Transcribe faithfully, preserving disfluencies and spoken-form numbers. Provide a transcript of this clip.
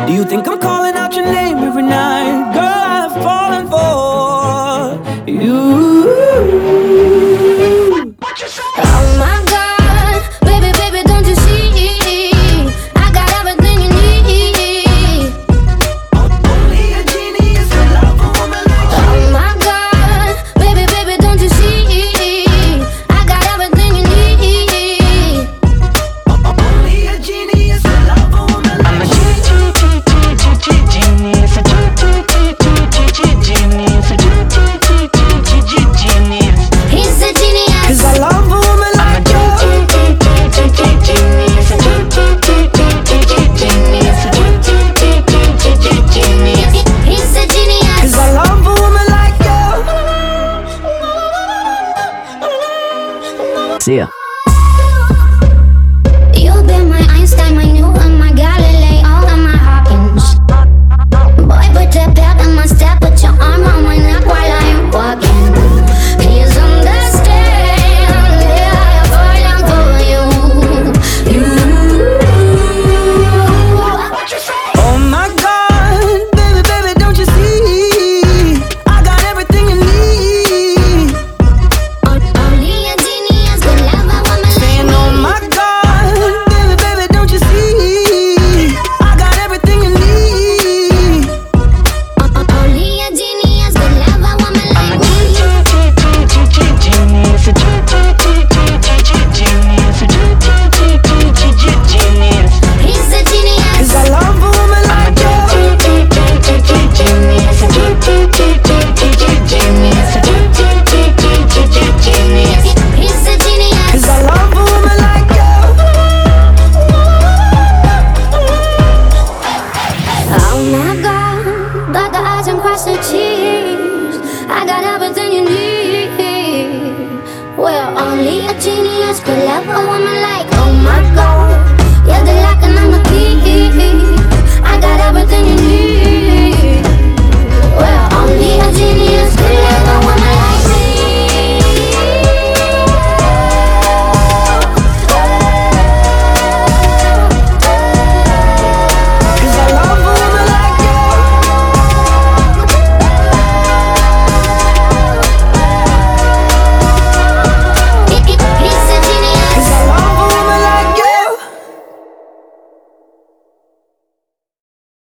Do you think I'm calling out your name every night? Girl, I've fallen for you. Oh my God, baby, baby, don't you see? I got everything you need. Only a genius can love a woman like you. Oh my God, baby, baby, don't you see? I got everything you need. Only a genius can love a woman like you. Genius, a genius, a genius. He's a genius. Cause I love a woman like you. Genius, He's a genius. Cause I love a woman like you. See ya. You've been my Einstein, my Newton, my Galileo, and my Hawkins. Boy, put your belt in my step, put your arm on my neck while I'm walking. Please understand, yeah, I'm falling for you. You. Oh my God, baby, baby, don't you see? I got everything you need. Only a genius could love a woman like Saying, me. oh my God, baby, baby, don't you see? I got everything you need. Only a genius could love a woman like me. genius, a genius. He's a genius. Cause I love a woman like you. Genius, genius. He's a genius. Cause I love a woman like you. Oh my God, dot the I's and cross the T's. I got everything you need. Well, only a genius could love a woman like